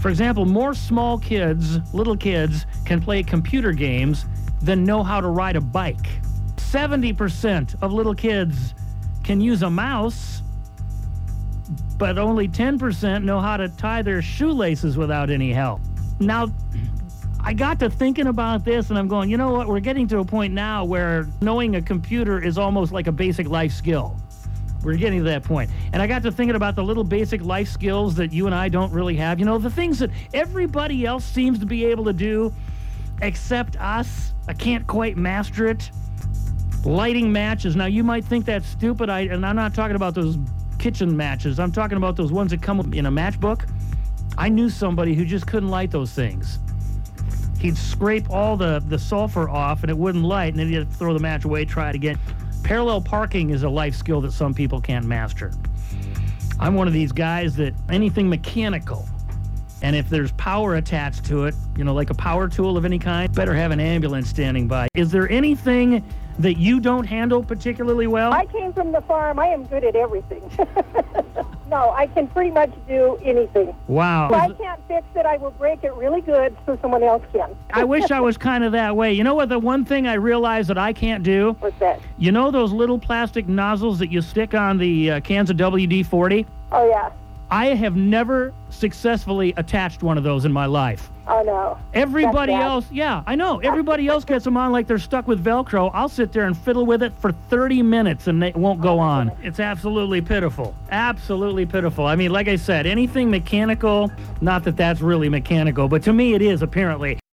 For example, more small kids, little kids, can play computer games than know how to ride a bike. 70% of little kids can use a mouse, but only 10% know how to tie their shoelaces without any help. Now, I got to thinking about this, and I'm going, you know what? We're getting to a point now where knowing a computer is almost like a basic life skill. We're getting to that point. And I got to thinking about the little basic life skills that you and I don't really have. You know, the things that everybody else seems to be able to do except us. I can't quite master it. Lighting matches. Now, you might think that's stupid, and I'm not talking about those kitchen matches. I'm talking about those ones that come in a matchbook. I knew somebody who just couldn't light those things. He'd scrape all the sulfur off, and it wouldn't light, and then he'd have to throw the match away, try it again. Parallel parking is a life skill that some people can't master. I'm one of these guys that anything mechanical, and if there's power attached to it, you know, like a power tool of any kind, better have an ambulance standing by. Is there anything that you don't handle particularly well? I came from the farm. I am good at everything. No, I can pretty much do anything. Wow. If I can't fix it, I will break it really good so someone else can. I wish I was kind of that way. You know what, the one thing I realized that I can't do? What's that? You know those little plastic nozzles that you stick on the cans of WD-40? Oh, yeah. I have never successfully attached one of those in my life. Oh, no. Everybody That's bad. else, yeah, I know. Everybody else gets them on like they're stuck with Velcro. I'll sit there and fiddle with it for 30 minutes and it won't go on. It's absolutely pitiful. Absolutely pitiful. I mean, like I said, anything mechanical, not that that's really mechanical, but to me it is apparently.